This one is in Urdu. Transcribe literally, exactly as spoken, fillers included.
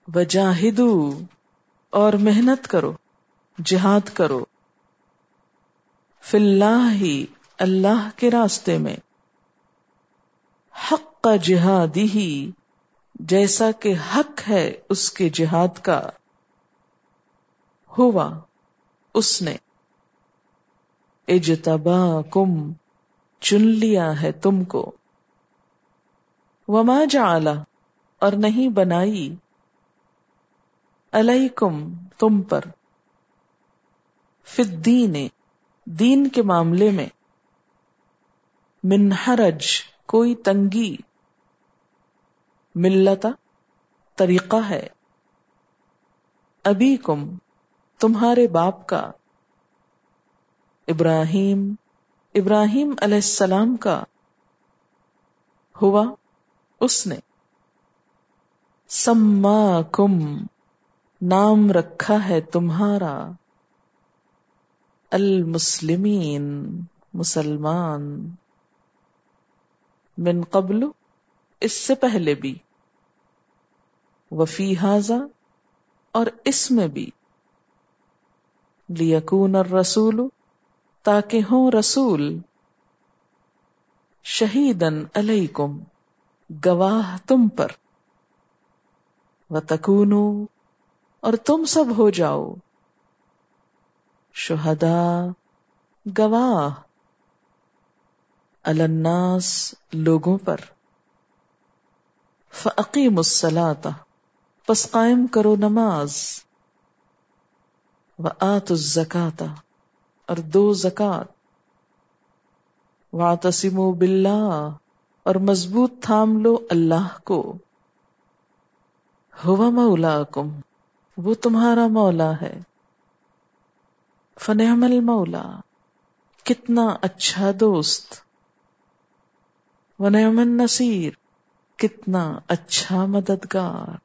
وجاہدو اور محنت کرو، جہاد کرو، فی اللہ اللہ کے راستے میں، حق جہادہ جیسا کہ حق ہے اس کے جہاد کا، ہوا اس نے، اجتباکم چن لیا ہے تم کو، وما جعل اور نہیں بنائی، علیکم تم پر، فی الدین دین کے معاملے میں، من حرج کوئی تنگی، ملتا طریقہ ہے، ابیکم تمہارے باپ کا، ابراہیم ابراہیم علیہ السلام کا، ہوا اس نے، سماکم نام رکھا ہے تمہارا، المسلمین مسلمان، من قبل اس سے پہلے بھی، وفی ھذا اور اس میں بھی، لیکون الرسول تاکہ ہوں رسول، شہیداً علیکم گواہ تم پر، وتکونوا اور تم سب ہو جاؤ، شہداء گواہ، علی الناس لوگوں پر، فاقیموا الصلاۃ پس قائم کرو نماز، وآتوا الزکاۃ اور دو زکوٰۃ، واعتصموا باللہ اور مضبوط تھام لو اللہ کو، ھو مولاکم وہ تمہارا مولا ہے، فنعم المولا کتنا اچھا دوست، ونعم النصیر کتنا اچھا مددگار۔